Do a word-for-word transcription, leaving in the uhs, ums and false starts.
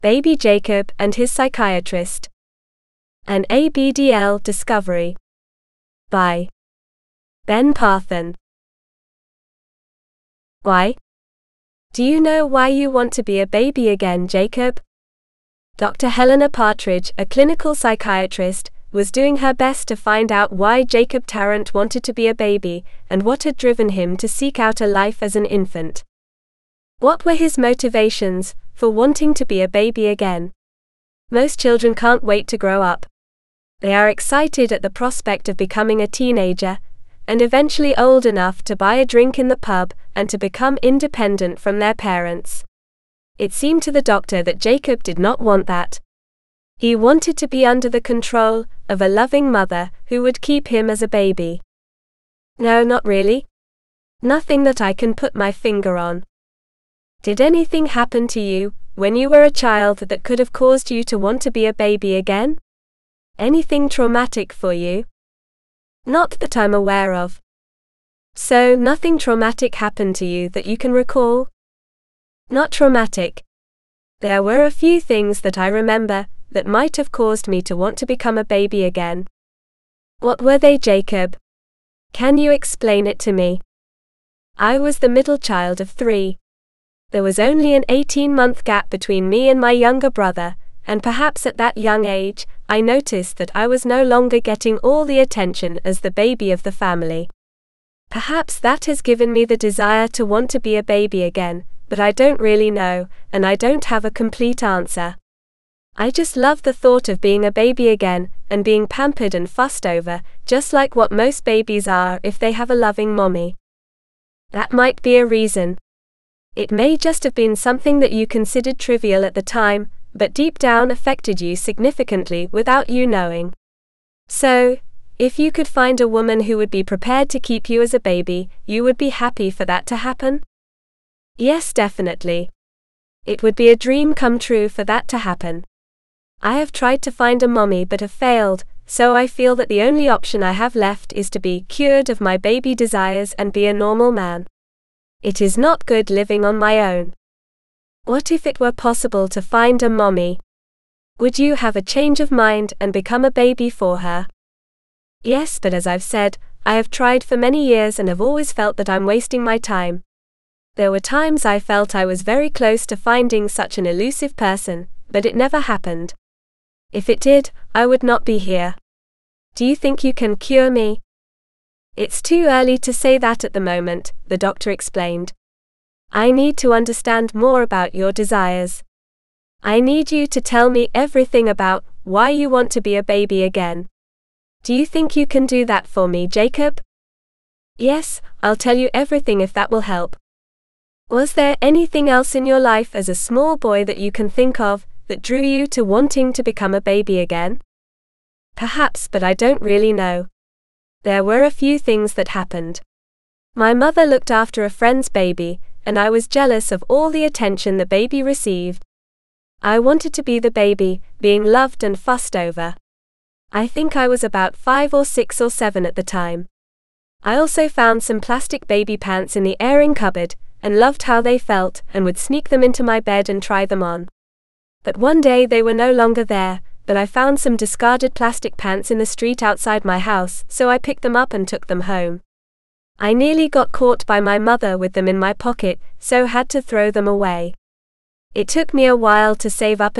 Baby Jacob and his psychiatrist. An A B D L discovery. By Ben Parthon. Why? Do you know why you want to be a baby again, Jacob? Doctor Helena Partridge, a clinical psychiatrist, was doing her best to find out why Jacob Tarrant wanted to be a baby and what had driven him to seek out a life as an infant. What were his motivations for wanting to be a baby again? Most children can't wait to grow up. They are excited at the prospect of becoming a teenager, and eventually old enough to buy a drink in the pub and to become independent from their parents. It seemed to the doctor that Jacob did not want that. He wanted to be under the control of a loving mother who would keep him as a baby. No, not really. Nothing that I can put my finger on. Did anything happen to you when you were a child that could have caused you to want to be a baby again? Anything traumatic for you? Not that I'm aware of. So, nothing traumatic happened to you that you can recall? Not traumatic. There were a few things that I remember that might have caused me to want to become a baby again. What were they, Jacob? Can you explain it to me? I was the middle child of three. There was only an eighteen-month gap between me and my younger brother, and perhaps at that young age, I noticed that I was no longer getting all the attention as the baby of the family. Perhaps that has given me the desire to want to be a baby again, but I don't really know, and I don't have a complete answer. I just love the thought of being a baby again, and being pampered and fussed over, just like what most babies are if they have a loving mommy. That might be a reason. It may just have been something that you considered trivial at the time, but deep down affected you significantly without you knowing. So, if you could find a woman who would be prepared to keep you as a baby, you would be happy for that to happen? Yes, definitely. It would be a dream come true for that to happen. I have tried to find a mommy but have failed, so I feel that the only option I have left is to be cured of my baby desires and be a normal man. It is not good living on my own. What if it were possible to find a mommy? Would you have a change of mind and become a baby for her? Yes, but as I've said, I have tried for many years and have always felt that I'm wasting my time. There were times I felt I was very close to finding such an elusive person, but it never happened. If it did, I would not be here. Do you think you can cure me? It's too early to say that at the moment, the doctor explained. I need to understand more about your desires. I need you to tell me everything about why you want to be a baby again. Do you think you can do that for me, Jacob? Yes, I'll tell you everything if that will help. Was there anything else in your life as a small boy that you can think of that drew you to wanting to become a baby again? Perhaps, but I don't really know. There were a few things that happened. My mother looked after a friend's baby, and I was jealous of all the attention the baby received. I wanted to be the baby, being loved and fussed over. I think I was about five or six or seven at the time. I also found some plastic baby pants in the airing cupboard, and loved how they felt, and would sneak them into my bed and try them on. But one day they were no longer there, but I found some discarded plastic pants in the street outside my house, so I picked them up and took them home. I nearly got caught by my mother with them in my pocket, so had to throw them away. It took me a while to save up